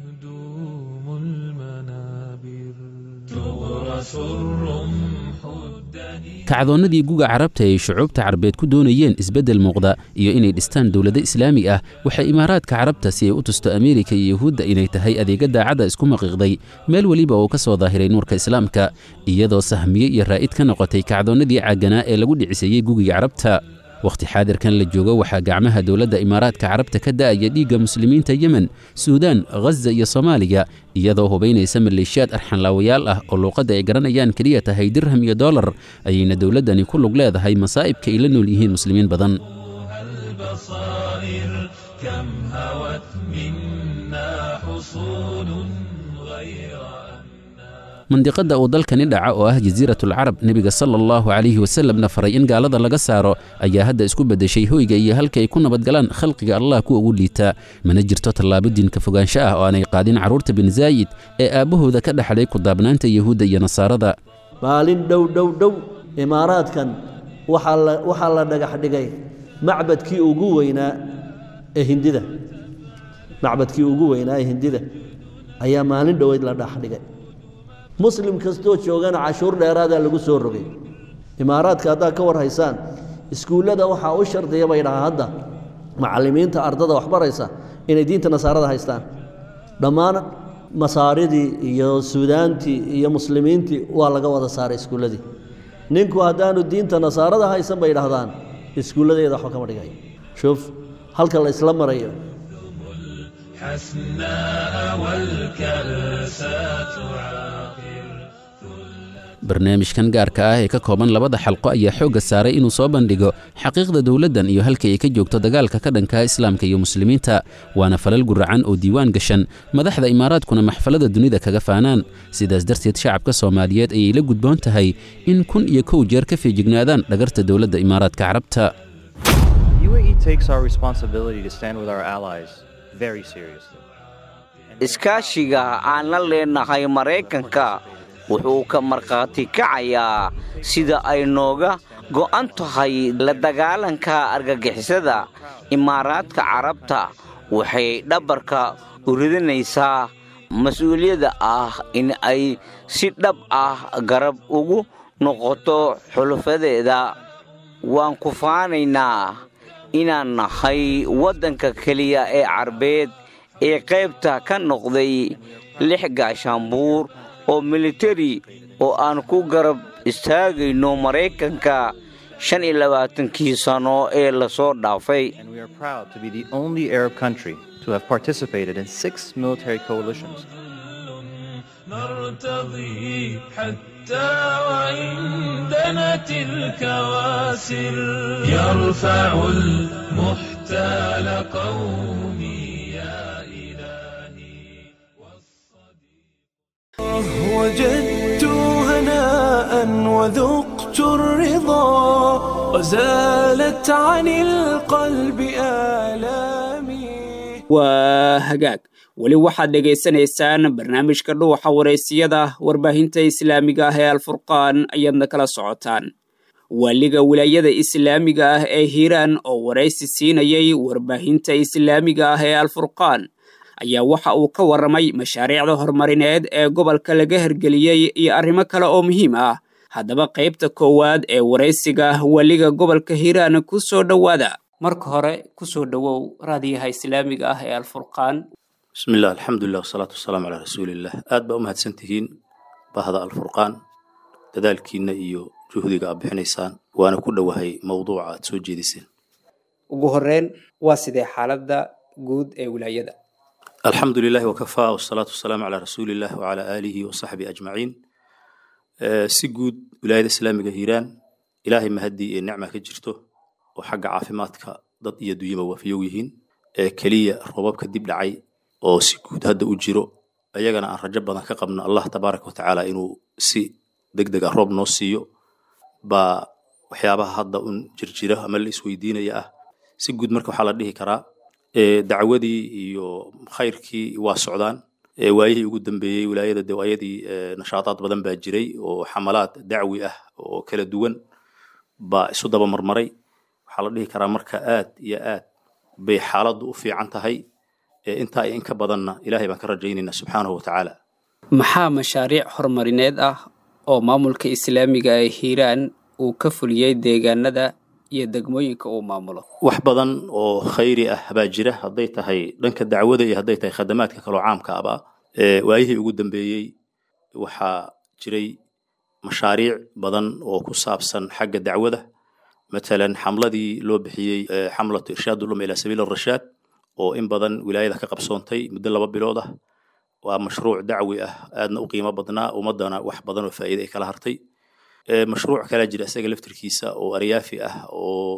kacdoonnadii guga carabta ay shucuubta carabeed ku doonayeen isbeddel muuqda iyo inay dhistaan dowlado islaami ah waxay imaaraadka carabta si ay u tusto ameerika iyo yuhuudda inay tahay adeega daacadda isku maqiiqday meel weliba uu ka soo daahiray nuurka islaamka iyadoo sahmiye iyo raa'id ka noqotay kacdoonnadii caaganaa ee lagu dhiciseeyey gugiga carabta wakhti xaadirkan la joogo waxaa gacmaha dowladda imaaraadka carabta ka da'aya dhiigga muslimiinta yemen suudaan ghaza iyo soomaaliya iyadoo hubaynaysa maleeshiyaad arxanlaawayaal ah oo luuqadda ay garanayaan keliya tahay dirham iyo doolar ayayna dowladdani ku lug leedahay masaa'ibka ay la nool yihiin muslimiin badan mandiqadda uu dalkani dhaca oo ah jasiiratulcarab nebiga sala allahu calayhi wasalamna faray in gaalada laga saaro ayaa hadda isku beddeshay hoyga iyo halka ay ku nabadgalaan khalqiga allah kuwa ugu liitaa mana jirto tallaabo diinka fogaansho ah oo aanay qaadin carruurta bin zaayid ee aabbahooda ka dhexlay ku daabnaanta yahuudda iyo nasaarada maalin dhow dhow dhow imaaraadkan waxaa la dhagax dhigay macbadkii ugu weynaa ee hindida macbadkii ugu weynaa ee hindida ayaa maalin dhoweyd la dhagax dhigay muslim kastoo joogana cashuur dheeraadaa lagu soo rogay imaaraadka haddaad ka war haysaan iskuullada waxaa u shardiya bay dhahaa hadda macallimiinta ardada waxbaraysa inay diinta nasaarada haystaan dhammaan masaaridii iyo suudaantii iyo muslimiintii waa laga wada saaray iskuulladii ninku haddaanu diinta nasaarada haysan bay dhahdaan iskuulladeeda waxba kama dhigayo shuf halka la isla marayo barnaamijkan gaarka ah ee ka kooban labada xalqo ayaa xoogga saaray inuu soo bandhigo xaqiiqda dowladdan iyo halka ay ka joogto dagaalka ka dhanka islaamka iyo muslimiinta waana falal guracan oo diiwaan gashan madaxda imaaraadkuna maxfalada dunida kaga faanaan sidaas darteed shacabka soomaaliyeed ayay la gudboon tahay in kun iyo kow jeer ka feejignaadaan dhagarta dowladda imaaraadka carabta. iskaashiga aan la leenahay maraykanka wuxuu ka markhaati kacayaa sida ay nooga go'an tahay la dagaalanka argagixisada. imaaraadka carabta waxay dhabarka u ridanaysaa mas-uuliyadda ah in ay si dhab ah garab ugu noqoto xulufadeeda. waan ku faanaynaa inaan nahay waddanka keliya ee carbeed ee qaybta ka noqday lix gaashaanbuur oo militari oo aan ku garab istaagayno maraykanka shan iyo labaatankii sano ee la soo dhaafay. نرتضي حتى وإن دنت الكواسر يرفع المحتال قومي يا إلهي. وجدت هناء وذقت الرضا وزالت عن القلب آلامي. وهجاك weli waxaad dhegaysanaysaan barnaamijka dhuuxa wareysiyada warbaahinta islaamiga ah ee alfurqaan ayaadna kala socotaan. waaliga wilaayada islaamiga ah ee hiiraan oo waraysi siinayay warbaahinta islaamiga ah ee alfurqaan ayaa waxa uu ka warramay mashaariicda horumarineed ee gobolka laga hirgeliyey iyo arrimo kale oo muhiim ah. haddaba qaybta koowaad ee waraysiga waaliga gobolka hiiraan ku soo dhowaada. marka hore ku soo dhowow raadiyaha islaamiga ah ee alfurqaan. بسم الله الحمد لله والصلاة والسلام على رسول الله. aad baa u mahadsantihiin bahda alfurqaan dadaalkiina iyo juhdiga aad bixinaysaan waana ku dhowahay mowduuca aad soo jeediseen. ugu horreyn waa sidee xaaladda guud ee wilaayada? الحمد لله وكفى والصلاة والسلام على رسول الله وعلى آله وصحبه أجمعين. si guud wilaayada islaamiga hiiraan ilaahay mahadii ee nicma ka jirto oo xagga caafimaadka dad iyo dunyaba wafiyo yihiin ee kaliya roobabka dib dhacay oo si guud hadda u jiro ayagana aan rajo badan ka qabno Allah tabaaraka wa tacaala inuu si degdeg ah roob noo siiyo ba waxyaabaha hadda un jirjira ama la isweydiinaya ah. si guud marka waxa la dhihi karaa ee dacwadii iyo khayrkii waa socdaan. ee waayihii ugu dambeeyay wilaayada dawayadii nashaataad badan baa jiray oo xamalaad dacwi ah oo kala duwan ba isu daba marmaray. waxa la dhihi karaa marka aad iyo aad bay xaaladdu u fiican tahay. inta ay in ka badanna ilaahay baan ka rajaynaynaa subxaanahu wa tacaala. maxaa mashaariic horumarineed ah oo maamulka islaamiga ee hiiraan uu ka fuliyey deegaanada iyo degmooyinka uu maamulo? wax badan oo khayri ah baa jira hadday tahay dhanka dacwada iyo hadday tahay khadamaadka kaloo caamka aba. waayihii ugu dambeeyey waxaa jiray mashaariic badan oo ku saabsan xagga dacwada. matalan xamladii loo bixiyey xamlatu irshaadul umma ilaa sabiili rashaad oo in badan wilaayada ka qabsoontay muddo laba bilood ah. waa mashruuc dacwi ah aadna u qiimo badnaa ummadana wax badan oo faa'iido ay kala hartay. mashruuc kala jira isaga laftirkiisa oo aryaafi ah oo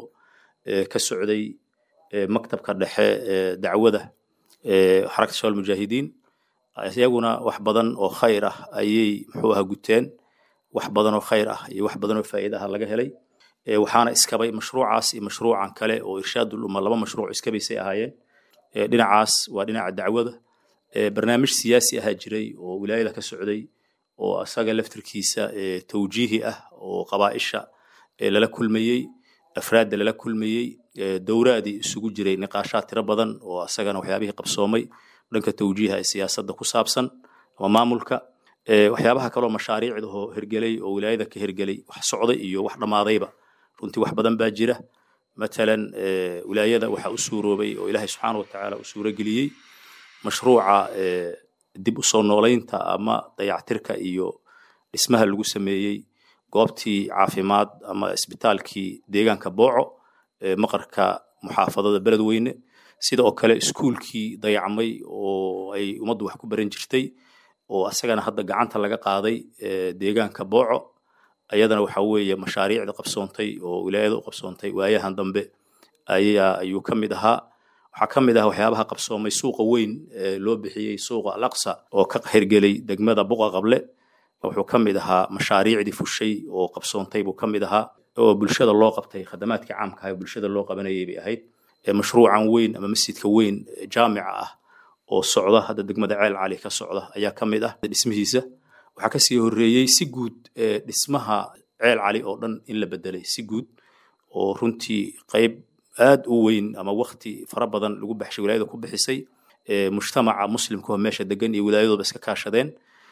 ka socday maktabka dhexe dacwada xarakada shabaab mujaahidiin iyaguna wax badan oo khayr ah ayay muxuu ahaa guteen. wax badan oo khayr ah iyo wax badan oo faa'iido ah laga helay. waxaana iskabay mashruucaas iyo mashruucan kale oo irshaadul umma laba mashruuc iskabaysay ahaayeen. dhinacaas waa dhinaca dacwada. barnaamij siyaasi ah jiray oo wilaayada ka socday oo asaga laftirkiisa tawjiihi ah oo qabaa'isha lala kulmayey afraadda lala kulmayey dowraadii isugu jiray niqaashaad tiro badan oo asagana waxyaabihii qabsoomay dhanka tawjiiha ee siyaasadda ku saabsan ama maamulka. waxyaabaha kaloo mashaariicda oo hirgelay oo wilaayada ka hirgelay wax socday iyo wax dhammaadayba runtii wax badan baa jira. matalan wilaayada waxa u suuroobay oo ilaahay subxaanahu wa tacaala u suuro geliyey mashruuca dib u soo noolaynta ama dayactirka iyo dhismaha lagu sameeyey goobtii caafimaad ama isbitaalkii deegaanka Booco maqarka muxaafadada Beledweyne. sida oo kale iskuulkii dayacmay oo ay ummaddu wax ku baran jirtay oo asagana hadda gacanta laga qaaday deegaanka Booco ayadana waxa weeye mashaariicda qabsoontay oo wilaayada u qabsoontay waayahan dambe ayaa ayuu ka mid ahaa waxaa ka mid ah waxyaabaha qabsoomay suuqa weyn ee loo bixiyey suuqa alaqsa oo ka hirgelay degmada buqa qable wuxuu ka mid ahaa mashaariicdii fushay oo qabsoontay buu ka mid ahaa oo bulshada loo qabtay khadamaadka caamka ah ee bulshada loo qabanayay bay ahayd mashruucan weyn ama masjidka weyn jaamica ah oo socda hadda degmada ceel cali ka socda ayaa ka mid ah dhismihiisa waxaa ka sii horreeyey si guud dhismaha ceel cali oo dhan in la bedelay si guud oo runtii qayb aad u weyn ama waqti fara badan lagu baxshay wilaayada ku bixisay mujtamaca muslimka oo meesha degan iyo wilaayadooda iska kaashadeen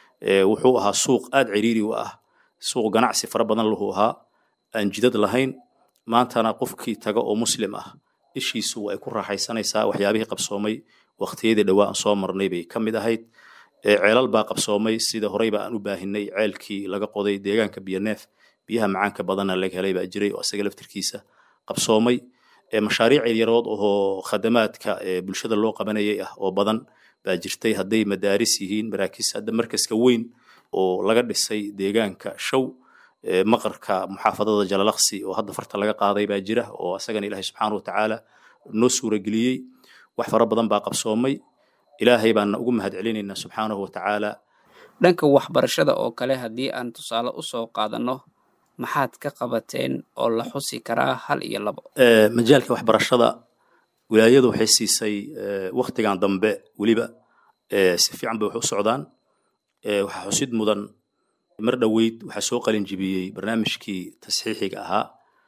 wuxuu ahaa suuq aad ciriiri u ah suuq ganacsi fara badan lahu ahaa aan jidad lahayn maantana qofkii taga oo muslim ah ishiisu ay ku raaxaysanaysaa waxyaabihii qabsoomay waqtiyadii dhawaa aan soo marnay bay ka mid ahayd ceelal baa qabsoomay sida horeyba aan u baahinay ceelkii laga qoday deegaanka biyaneef biyaha macaanka badanna laga helay baa jiray oo isaga laftirkiisa qabsoomay mashaariic yarood oo khadamaadka bulshada loo qabanayay ah oo badan baa jirtay hadday madaaris yihiin maraakiis hadda markaska weyn oo laga dhisay deegaanka show maqarka muxaafadada jalalaqsi oo hadda farta laga qaaday baa jira oo asagana ilaahay subxaanahu watacaala noo suurageliyey wax fara badan baa qabsoomay ilaahay baana ugu mahadcelinaynaa subxaanahu watacaala dhanka waxbarashada oo kale haddii aan tusaale u soo qaadanno maxaad ka qabateen oo la xusi karaa hal iyo labo majaalka waxbarashada wilaayadu waxay siisay waqtigan dambe weliba si fiican bay wax u socdaan waxaa xusid mudan mar dhoweyd waxaa soo qalin jibiyey barnaamijkii tasxiixiga ahaa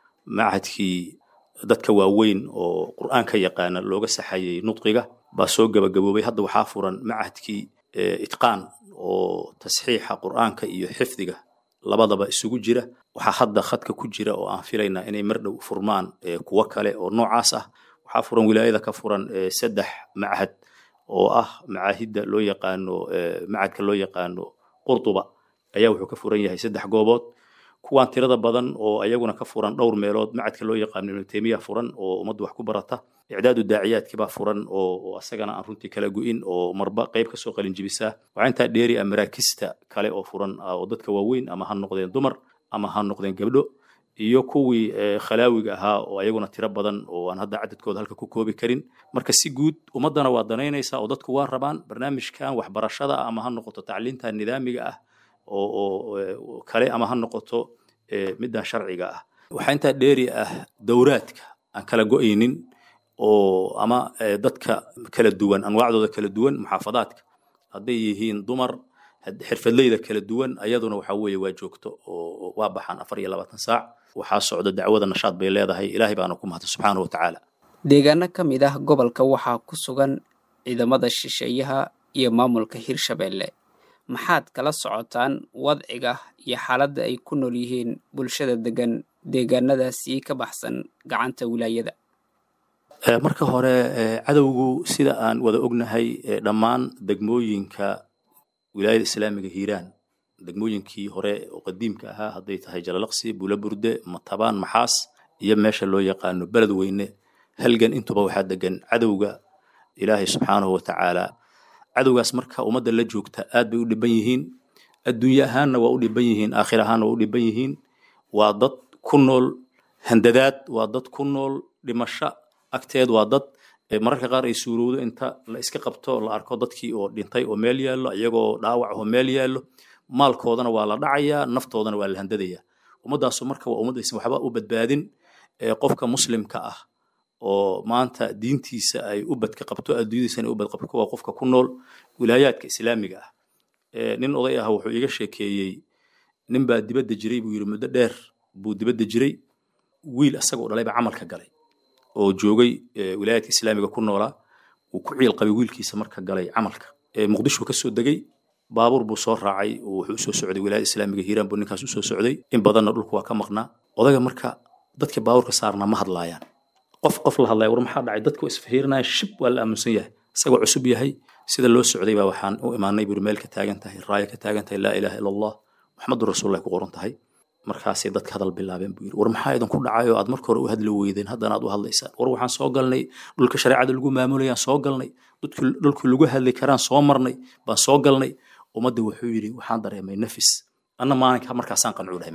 machadkii dadka waaweyn oo qur'aanka yaqaana looga saxayay nudqiga baa soo gabagaboobay hadda waxaa furan machadkii itqaan oo tasxiixa qur'aanka iyo xifdiga labadaba isugu jira waxaa hadda khadka ku jira oo aan filaynaa inay mar dhow furmaan kuwo kale oo noocaas ah waxaa furan wilaayada ka furan saddex machad oo ah macaahidda loo yaqaano machadka loo yaqaano qurtuba ayaa wuxuu ka furan yahay saddex goobood kuwaan tirada badan oo ayaguna ka furan dhowr meelood machadka loo yaqaano ibnu taymiya furan oo ummaddu wax ku barata icdaadu daaciyaadkii baa furan oo asagana aan runtii kala go'in oo marba qayb kasoo qalin jibisaa waxaa intaa dheeri ah maraakista kale oo furan oo dadka waaweyn ama ha noqdeen dumar ama ha noqdeen gabdho iyo kuwii khalaawiga ahaa oo ayaguna tiro badan oo aan hadda cadadkooda halka ku koobi karin marka si guud ummaddana waa danaynaysaa oo dadku waa rabaan barnaamijkan waxbarashada ama ha noqoto tacliinta nidaamiga ah oo kale ama ha noqoto middan sharciga ah waxaa intaa dheeri ah dowraadka aan kala go'aynin oo ama dadka kala duwan anwaacdooda kala duwan muxaafadaadka hadday yihiin dumar xirfadleyda kala duwan ayaduna waxa weeye waa joogto oo waa baxaan afar iyo labaatan saac waxaa socda dacwada nashaad bay leedahay ilaahay baana ku mahadsan subxaanahu watacaala deegaano ka mid ah gobolka waxaa ku sugan ciidamada shisheeyaha iyo maamulka hirshabeelle maxaad kala socotaan wadciga iyo xaaladda ay ku nool yihiin bulshada degan deegaanadaasii ka baxsan gacanta wilaayada marka hore cadowgu sida aan wada ognahay dhammaan degmooyinka wilaayada islaamiga hiiraan degmooyinkii hore oo qadiimka ahaa hadday tahay jalalaqsi bulaburde matabaan maxaas iyo meesha loo yaqaano beled weyne halgan intuba waxaa degan cadowga ilaahay subxaanahu watacaala cadowgaas marka ummadda la joogta aad bay u dhiban yihiin adduunye ahaanna waa u dhiban yihiin aakhir ahaanna waa u dhiban yihiin waa dad ku nool handadaad waa dad ku nool dhimasho agteed waa dad mararka qaar ay suurowdo inta la iska qabto la arko dadkii oo dhintay oo meel yaallo iyagoo dhaawac oo meel yaallo maalkoodana waa la dhacayaa naftoodana waa la handadayaa ummaddaasu marka waa ummad aysan waxba u badbaadin qofka muslimka ah oo maanta diintiisa ay u badka qabto adduunyadiisana u badqabto waa qofka ku nool wilaayaadka islaamiga ah nin oday ah wuxuu iga sheekeeyey nin baa dibadda jiray buu yidhi muddo dheer buu dibadda jiray wiil asagoo dhalay baa camalka galay oo joogay wilaayaadka islaamiga ku noolaa uu ku ciil qabay wiilkiisa marka galay camalka muqdisho ka soo degay baabuur buu soo raacay oo wuxuu usoo socday wilaayada islaamiga hiiraan buu ninkaas usoo socday in badanna dhulku waa ka maqnaa odayga marka dadka baabuurka saarna ma hadlaayaan qof qof la hadlaya war maxaa dhacay dadku isfahiirinaya shib waa la aaminsan yahay isagoo cusub yahay sida loo socday baa waxaan u imaanay buri meel ka taagan tahay raaya ka taagan tahay laa ilaaha ila allah muxamadu rasuulullahi ku qoran tahay markaasay dadka hadal bilaabeen buu yidhi war maxaa idinku dhacay oo aad marka hore u hadli weydeen haddana aad u hadlaysaan war waxaan soo galnay dhulka shareecada lagu maamulayaan soo galnay dhulkii lagu hadli karaan soo marnay baan soo galnay ummadda wuxuu yidhi waxaan dareemay nafis anna maalinka markaasaan qancuulahay macna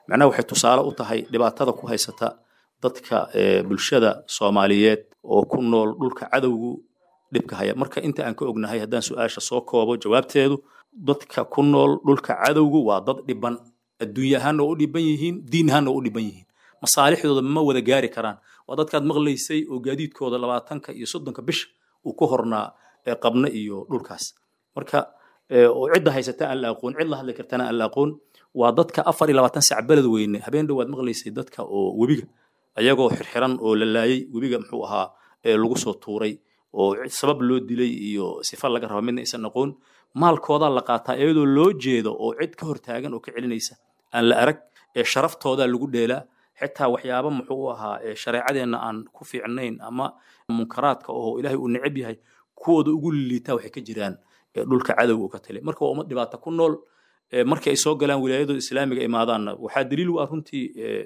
macnaha waxay tusaale u tahay dhibaatada ku haysata dadka bulshada Soomaaliyeed oo ku nool dhulka cadowgu dhibka haya marka inta aan ka ognahay haddaan su'aasha soo koobo jawaabteedu dadka ku nool dhulka cadowgu waa dad dhiban adduunyahan oo u dhiban yihiin diinahan oo u dhiban yihiin masaalixdooda ma wada gaari karaan waa dadkaad maqlaysay oo gaadiidkooda labaatanka iyo soddonka bisha uu ku hornaa qabna iyo dhulkaas marka oo cidda haysata aan la aqoon cid la hadli kartana aan la aqoon waa dadka afar iyo labaatan saac balad weyne habeen dhawaad maqlaysay dadka oo webiga ayagoo xirxiran oo la laayay webiga muxuu ahaa ee lagu soo tuuray oo sabab loo dilay iyo sifa laga rabo midna aysan aqoon maalkooda la qaataa iyadoo loo jeedo oo cid ka hortaagan oo ka celinaysa aan la arag ee sharaftooda lagu dheelaa xitaa waxyaabo muxuu ahaa ee shareecadeena aan ku fiicnayn ama munkaraadka oo Ilaahay uu neceb yahay kuwooda ugu liita waxay ka jiraan dhulka cadowga ka tale marka waa ummad dhibaato ku nool markii ay soo galaan wilaayada islaamiga imaadaan waxa daliil u ah runtii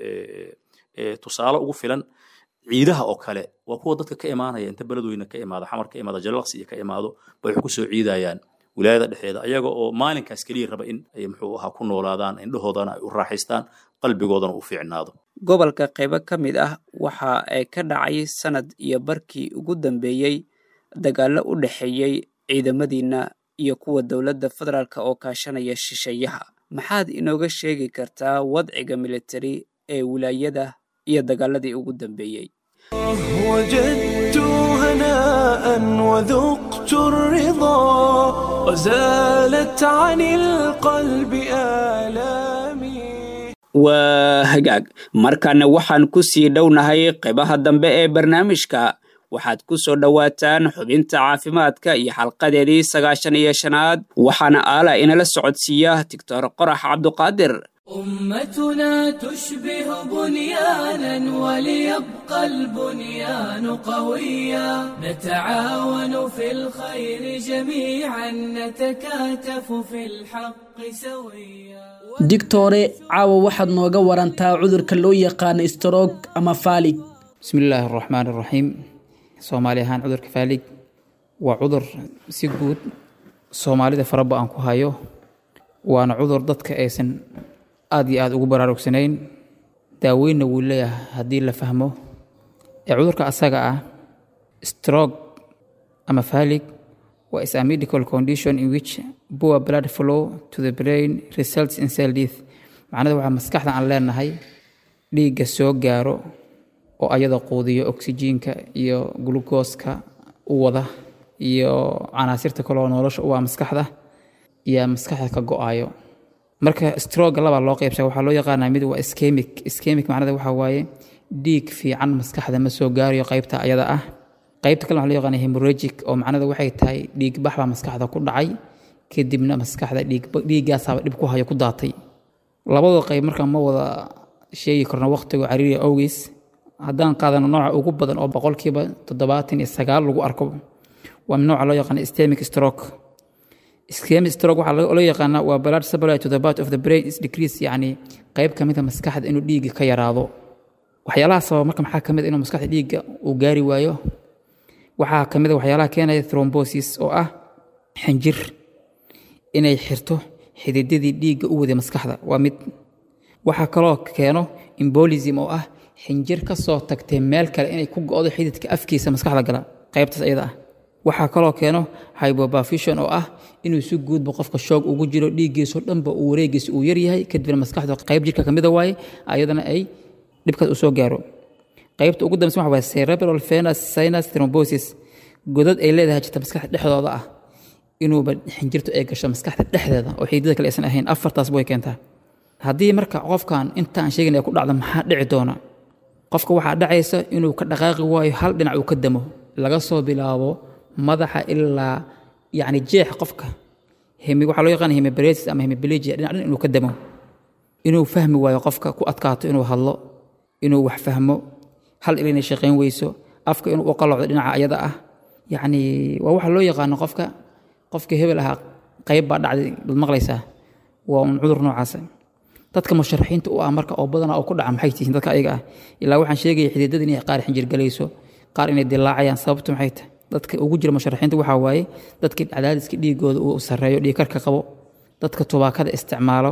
tusaale ugu filan ciidaha oo kale waa kuwa dadka ka imaanaya inta beledweyna ka imaado xamar ka imaado jalaqsi iyo ka imaado bay ku soo ciidayaan wilaayada dhexdeeda ayaga oo maalinkaas kaliya raba in ay muxuu ahaa ku noolaadaan indhahoodana ay u raaxaystaan qalbigoodana u fiicnaado gobolka qaybo ka mid ah waxa ay ka dhacay sanad iyo barkii ugu dambeeyay dagaalo u dhaxeeyay ciidamadiina iyo kuwa dawladda federaalka oo kaashanaya shisheeyaha maxaad inooga sheegi kartaa wadciga military ee wilaayada iyo dagaaladii ugu dambeeyay وجدت هناء وذقت الرضا وزالت عن القلب آلامي waa hagaag markaana waxaan ku sii dhownahay qaybaha dambe ee barnaamijka waxaad ku soo dhawaataan xubinta caafimaadka iyo xalqadeedii sagaashan iyo shanaad waxaana aala inala socodsiiya Doctor Qorax Cabduqaadir أمتنا تشبه بنيانا وليبقى البنيان قويا نتعاون في الخير جميعا نتكاتف في الحق سويا دكتوري عاو واحد نوغا ورانتا عذر كلو يقان استروك أما فالك بسم الله الرحمن الرحيم سومالي هان عذر كفالك وعذر سيقود سومالي دا فربا أنكو هايو وانا عذر ضدك ايسن aad iyo aad ugu baraarugsanayn daaweynna wuu leeyahay haddii la fahmo ee cudurka asaga ah stroke ama falik waa is a medical condition in which poor blood flow to the brain results in cell death macnaheedu waxaa maskaxda aan leenahay dhiigga soo gaaro oo ayada quudiyo oksijiinka iyo glukooska u wada iyo canaasirta kale oo nolosha u ah maskaxda iyo maskaxda ka go'ayo marka stroke laba loo qaybshay waxa loo yaqaanaa mid waa ischemic ischemic macnaheedu waxa waaye dhiig fiican maskaxda ma soo gaarayo qaybta ayada ah qaybta kale waxa loo yaqaanaa hemorrhagic oo macnaheedu waxay tahay dhiig bax baa maskaxda ku dhacay kadibna maskaxda dhiig dhiigaas baa dhib ku hayo ku daatay labada qayb marka ma wada sheegi karno waqtiga cariiri awgees haddaan qaadano nooca ugu badan oo boqolkiiba toddobaatan iyo sagaal lagu arko waa nooca loo yaqaanaa ischemic stroke ischemic stroke waxa loo yaqaanaa waa blood supply to the part of the brain is decrease yani qayb kamid ah maskaxda inuu dhiigga ka yaraado waxyaalaha sabab marka maxaa kamid inuu maskaxda dhiigga uu gaari waayo waxaa kamid ah waxyaalaha keenaya thrombosis oo ah xinjir inay xirto xididadii dhiigga u waday maskaxda waa mid waxaa kaloo keeno embolism oo ah xinjir ka soo tagtay meel kale inay ku go'do xididka afkiisa maskaxda gala qaybtaas ayada ah waxaa kaloo keeno hypoperfusion oo ah inuu si guudba qofka shoog ugu jiro dhiiggiisu dhanba uu wareegiisa uu yar yahay kadibna maskaxda qayb jirka kamid ah waaye ayadana ay dhibkaas u soo gaaro qaybta ugu dambaysa waxa waaye cerebral venous sinus thrombosis godad ay leedahay jirta maskaxda dhexdooda ah inuuba xinjirtu ay gasho maskaxda dhexdeeda oo xididada kale aysan ahayn afartaas way keentaa haddii marka qofkan intaan sheeganaya ku dhacdo maxaa dhici doona qofka waxaa dhacaysa inuu ka dhaqaaqi waayo hal dhinac uu ka damo laga soo bilaabo madaxa ilaa يعني جيح قفك هم waxa loo yaqaan hemiplegia ama hemiplegia dhinac dhan inuu ka damo inuu fahmi waayo qofka ku adkaato inuu hadlo inuu wax fahmo hal ilaa shaqeyn weyso afka inuu u qalocdo dhinaca ayada ah yani waa waxa loo yaqaan qofka qofka hebel ah qayb ba dhacday dad maqlaysa waa un cudur noocaas dadka musharaxiinta u ah marka oo badan oo ku dhaca maxay tihiin dadka ayaga ah ilaa waxaan sheegay xididada inay qaar xinjir galayso qaar inay dilaacayaan sababtu maxay tahay dadka ugu jira musharaxiinta waxa waaye dadka cadaadiska dhiigooda uu sareeyo dhiig karka qabo dadka tubaakada isticmaalo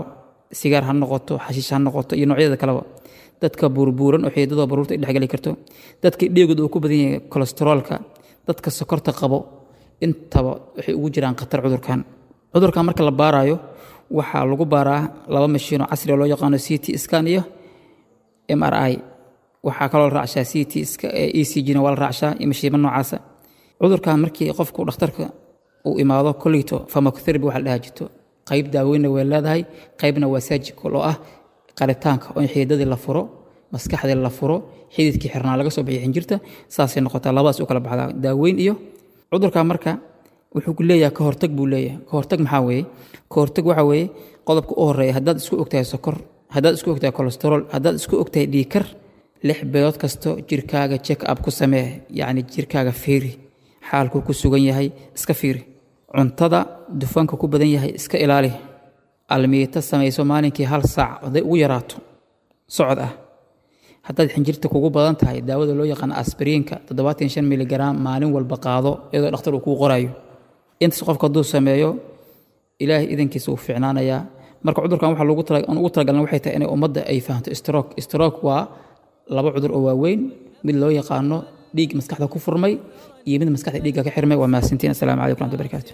sigaar ha noqoto xashiish ha noqoto iyo noocyada kaleba dadka burbuuran oo xiidada baruurta ay dhexgali karto dadka dhiigooda uu ku badan yahay kolestaroolka dadka sokorta qabo intaba waxay ugu jiraan khatar cudurkan cudurkan marka la baarayo waxaa lagu baaraa laba mashiin oo casri ah loo yaqaano C T scan iyo M R I waxaa kaloo raacsaa C T E C G na waa la raacsaa iyo mashiimo noocaasa cudurkan markii qofku dhakhtarka uu imaado kolito pharmacotherapy waxa la dhahaa jirto qayb daaweyna way leedahay qaybna waa surgical oo ah qalitaanka oo xiidadii la furo maskaxdii la furo xididkii xirnaa laga soo bixiyo xinjirta saasay noqotaa labadaas u kala baxdaa daaweyn iyo cudurka marka wuxuu ku leeyahay ka hortag buu leeyahay ka hortag maxaa weeye ka hortag waxa weeye qodobka u horeeya haddaad isku ogtahay sokor haddaad isku ogtahay kolestarool haddaad isku ogtahay dhiigkar lix bilood kasto jirkaaga check up ku samee yacni jirkaaga fiiri xaalkuu ku sugan yahay iska fiiri cuntada dufanka ku badan yahay iska ilaali almiita samayso maalinkii hal saac hadday ugu yaraato socod ah haddaad xinjirta kugu badan tahay daawada loo yaqaan aspiriinka toddobaatan iyo shan miligram maalin walba qaado iyadoo dhakhtar uu kuu qorayo intaas qofka hadduu sameeyo ilaahay idankiisa uu fiicnaanayaa marka cudurkan waxaa loogu tala ugu talagalna waxay tahay inay ummadda ay fahanto stroke stroke waa laba cudur oo waaweyn mid loo yaqaano dhiig maskaxda ku furmay iyo mid maskaxda dhiigga ka xirmay waa mahadsantiin assalaamu calaykum waraxmatullahi wabarakaatu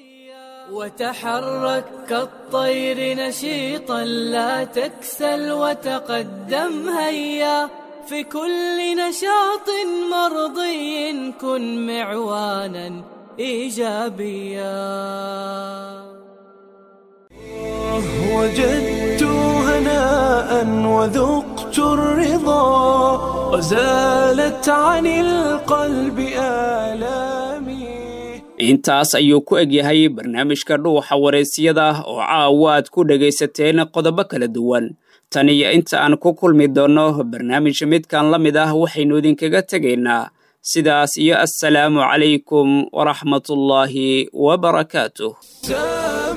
وتحرك كالطير نشيطا لا تكسل وتقدم هيا في كل نشاط مرضي كن معوانا إيجابيا وجدت هناء وذقت الرضا وزالت عن القلب آلامي intaas ayuu ku egyahay barnaamijka dhuuxa wareysiyada oo caawa aad ku dhegaysateen qodobo kala duwan tan iyo inta aan ku kulmi doono barnaamij midkan la mid ah waxaynu idinkaga tegaynaa sidaas iyo assalaamu calaykum waraxmatullaahi wabarakaatuh